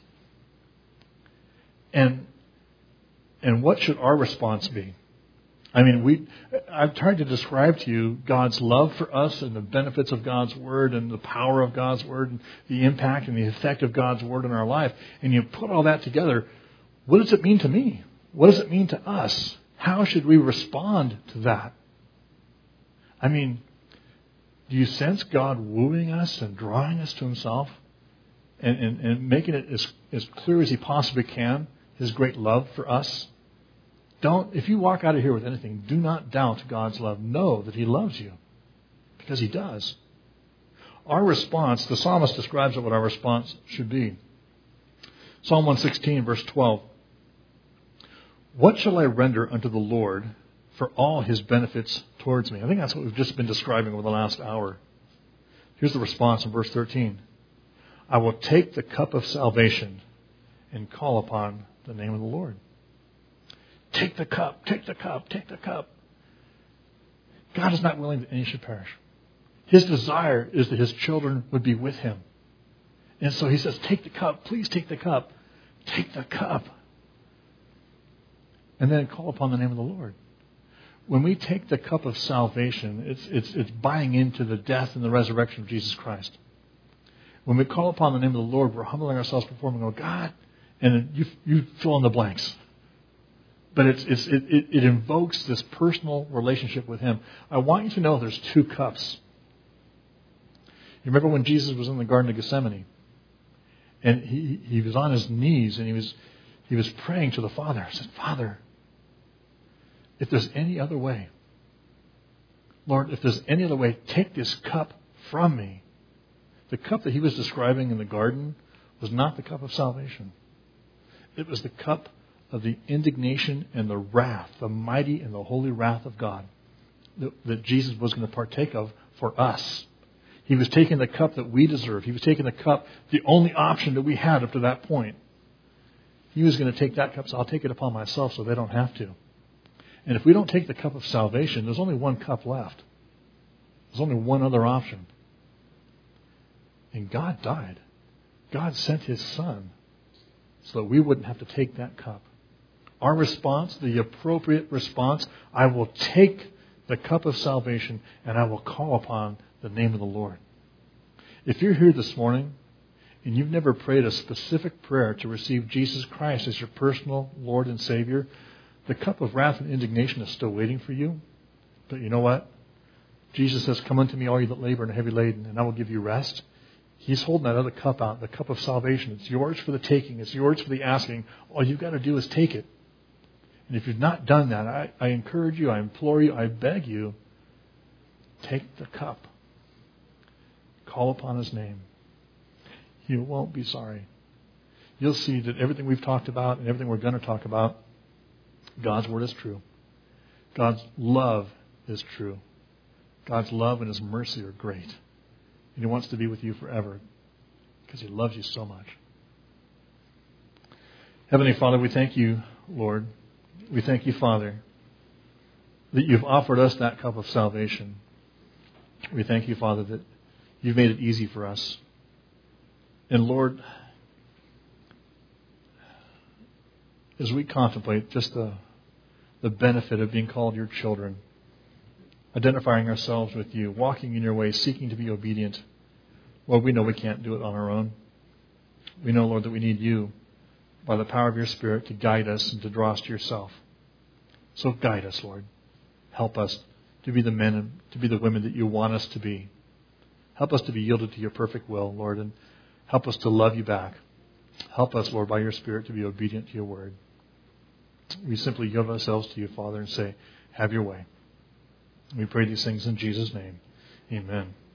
And what should our response be? I mean, I've tried to describe to you God's love for us and the benefits of God's Word and the power of God's Word and the impact and the effect of God's Word in our life. And you put all that together, what does it mean to me? What does it mean to us? How should we respond to that? I mean, do you sense God wooing us and drawing us to Himself and making it as clear as He possibly can, His great love for us? If you walk out of here with anything, do not doubt God's love. Know that He loves you, because He does. Our response, the psalmist describes what our response should be. Psalm 116, verse 12. What shall I render unto the Lord for all His benefits towards me? I think that's what we've just been describing over the last hour. Here's the response in verse 13. I will take the cup of salvation and call upon the name of the Lord. Take the cup, take the cup, take the cup. God is not willing that any should perish. His desire is that His children would be with Him. And so he says, take the cup. Please take the cup. Take the cup. And then call upon the name of the Lord. When we take the cup of salvation, it's buying into the death and the resurrection of Jesus Christ. When we call upon the name of the Lord, we're humbling ourselves before Him and go, God, and you fill in the blanks. But it invokes this personal relationship with Him. I want you to know there's two cups. You remember when Jesus was in the Garden of Gethsemane, and he was on his knees and he was praying to the Father. He said, Father, if there's any other way, Lord, if there's any other way, take this cup from me. The cup that he was describing in the garden was not the cup of salvation. It was the cup of the indignation and the wrath, the mighty and the holy wrath of God that Jesus was going to partake of for us. He was taking the cup that we deserve. He was taking the cup, the only option that we had up to that point. He was going to take that cup, so I'll take it upon myself so they don't have to. And if we don't take the cup of salvation, there's only one cup left. There's only one other option. And God died. God sent His Son so that we wouldn't have to take that cup. Our response, the appropriate response, I will take the cup of salvation and I will call upon the name of the Lord. If you're here this morning and you've never prayed a specific prayer to receive Jesus Christ as your personal Lord and Savior, the cup of wrath and indignation is still waiting for you. But you know what? Jesus says, come unto me all you that labor and are heavy laden, and I will give you rest. He's holding that other cup out, the cup of salvation. It's yours for the taking. It's yours for the asking. All you've got to do is take it. And if you've not done that, I encourage you, I implore you, I beg you, take the cup. Call upon His name. You won't be sorry. You'll see that everything we've talked about and everything we're going to talk about, God's Word is true. God's love is true. God's love and His mercy are great. And He wants to be with you forever because He loves you so much. Heavenly Father, we thank you, Lord. We thank you, Father, that you've offered us that cup of salvation. We thank you, Father, that you've made it easy for us. And Lord, as we contemplate just the benefit of being called your children, identifying ourselves with you, walking in your way, seeking to be obedient, Lord, we know we can't do it on our own. We know, Lord, that we need you by the power of your Spirit to guide us and to draw us to yourself. So guide us, Lord. Help us to be the men and to be the women that you want us to be. Help us to be yielded to your perfect will, Lord, and help us to love you back. Help us, Lord, by your Spirit to be obedient to your word. We simply yield ourselves to you, Father, and say, have your way. We pray these things in Jesus' name. Amen.